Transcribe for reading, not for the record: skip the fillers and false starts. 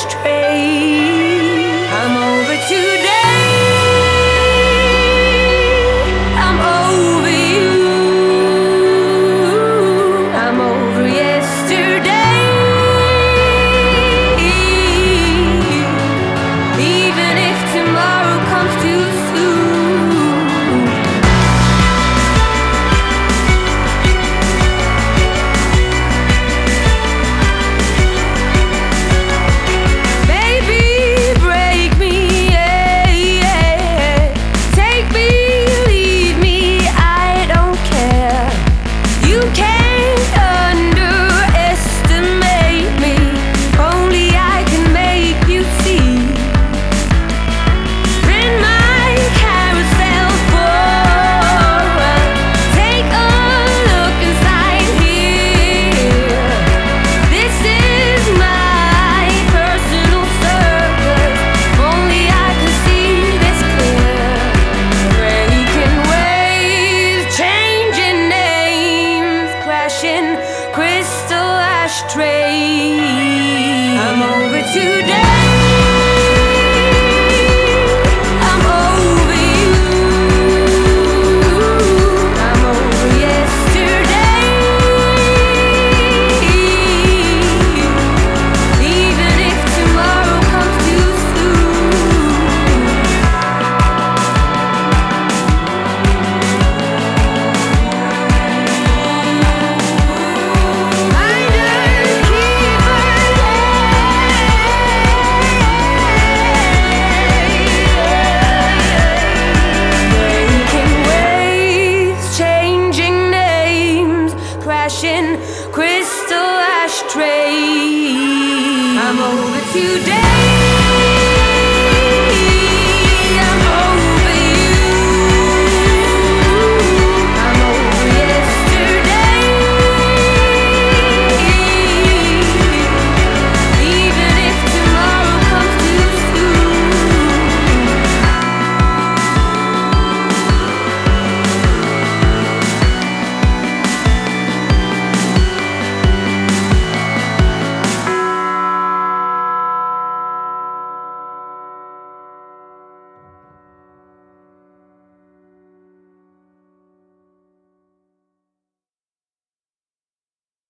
ashtray. I'm over today. I'm over you. I'm over yesterday. Even if tomorrow comes too soon. Baby, break me, yeah, yeah. Take me, leave me, I don't care. You can't underestimate me. Only I can make you see. Spin my carousel forward. Take a look inside here. This is my personal circus. Only I can see this clear. Breaking waves, changing names, crashing crystal ashtray. I'm over today. I'm over you. I'm over yesterday. Even if tomorrow comes too soon. Breaking waves, changing names, crashing crystal ashtray. I'm over today.